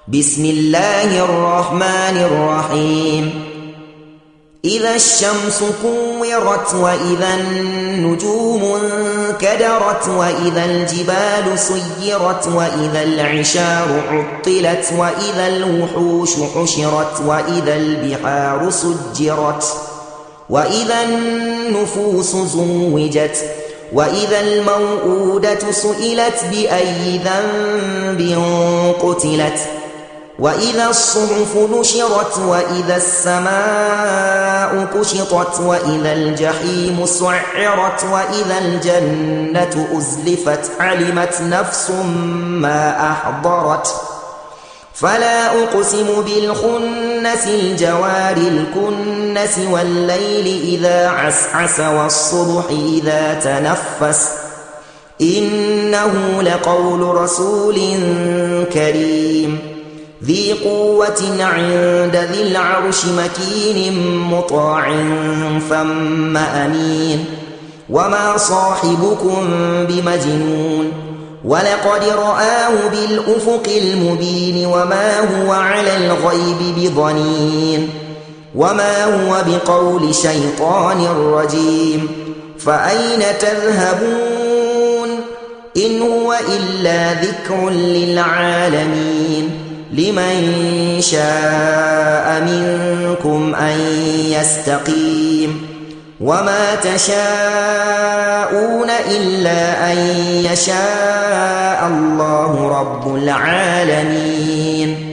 بسم الله الرحمن الرحيم إذا الشمس كورت وإذا النجوم انكدرت وإذا الجبال سيرت وإذا العشار عطلت وإذا الوحوش حشرت وإذا البحار سجرت وإذا النفوس زوجت وإذا الموءودة سئلت بأي ذنب قتلت وإذا الصحف نشرت وإذا السماء كشطت وإذا الجحيم سعرت وإذا الجنة أزلفت علمت نفس ما أحضرت فلا أقسم بالخنس الجوار الكنس والليل إذا عسعس والصبح إذا تنفس إنه لقول رسول كريم ذي قوة عند ذي العرش مكين مطاع ثم أمين وما صاحبكم بمجنون ولقد رآه بالأفق المبين وما هو على الغيب بضنين وما هو بقول شيطان رجيم فأين تذهبون إن هو إلا ذكر للعالمين لمن شاء منكم أن يستقيم وما تشاءون إلا أن يشاء الله رب العالمين.